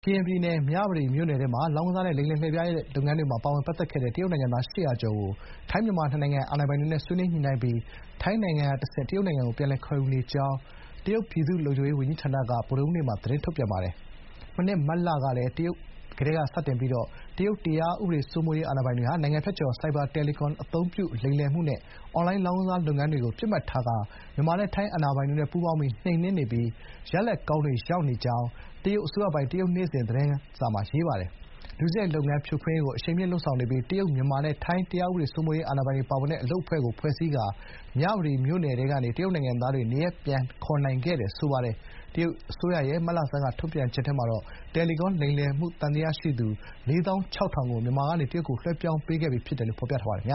ကရင်ပြည်နယ် မြဝတီမြို့နယ်ထဲမှာ လောင်းကစားနဲ့ လိမ်လည်လှည့်ဖြားလုပ်ငန်းတွေမှာ ပါဝင်ပတ်သက်ခဲ့တဲ့ တရုတ်နိုင်ငံသား ၈၀၀ ကျော်ကို ထိုင်း-မြန်မာ နှစ်နိုင်ငံ အာဏာပိုင်တွေနဲ့ ဆွေးနွေးညှိနှိုင်းပြီး ထိုင်းနိုင်ငံကတဆင့် တရုတ်နိုင်ငံကို ပြန်လည်ခေါ်ယူနေကြောင်း တရုတ်ပြည်သူ့လုံခြုံရေးဝန်ကြီးဌာနက ဗုဒ္ဓဟူးနေ့မှာ သတင်းထုတ်ပြန်ပါတယ်။ မနှစ် မတ်လကတည်းက စတင်ပြီး တရုတ်တရားဥပဒေစိုးမိုးရေးအာဏာပိုင်တွေဟာ နိုင်ငံဖြတ်ကျော် ဆိုက်ဘာတယ်လီကွန်အသုံးပြုလိမ်လည်မှုနဲ့ အွန်လိုင်းလောင်းကစားလုပ်ငန်းတွေကို ပစ်မှတ်ထားကာ မြန်မာနဲ့ ထိုင်းအာဏာပိုင်တွေနဲ့ ပူးပေါင်းပြီး နှိမ်နင်းနေပြီး ရလဒ်ကောင်းတွေရနေကြောင်း တရုတ်အစိုးရပိုင် တရုတ်နေ့စဥ်သတင်းစာမှာ ရေးပါတယ်။ ဒုစရိုက်လုပ်ငန်းဖြိုခွင်းရေးကို အရှိန်မြှင့်လုပ်ဆောင်နေပြီး တရုတ်၊ မြန်မာနဲ့ ထိုင်း တရားဥပဒေစိုးမိုးရေးအာဏာပိုင်တွေပါဝင်တဲ့ အလုပ်အဖွဲ့ကို ဖွဲ့စည်းကာ မြဝတီမြို့နယ်ထဲကနေ တရုတ်နိုင်ငံသားတွေ နေရပ်ပြန်ခေါ်နိုင်ခဲ့တယ်လို့ ဆိုပါတယ်။ တရုတ်အစိုးရရဲ့ မတ်လဆန်းက ထုတ်ပြန်ချက်ထဲမှာတော့ တယ်လီကွန်လိမ်လည်မှုသံသယရှိသူ ၄၆,၀၀၀ ကို မြန်မာကနေ တရုတ်ကို လွှဲပြောင်းပေးခဲ့ပြီးဖြစ်တယ်လို့ ဖော်ပြထားပါတယ်။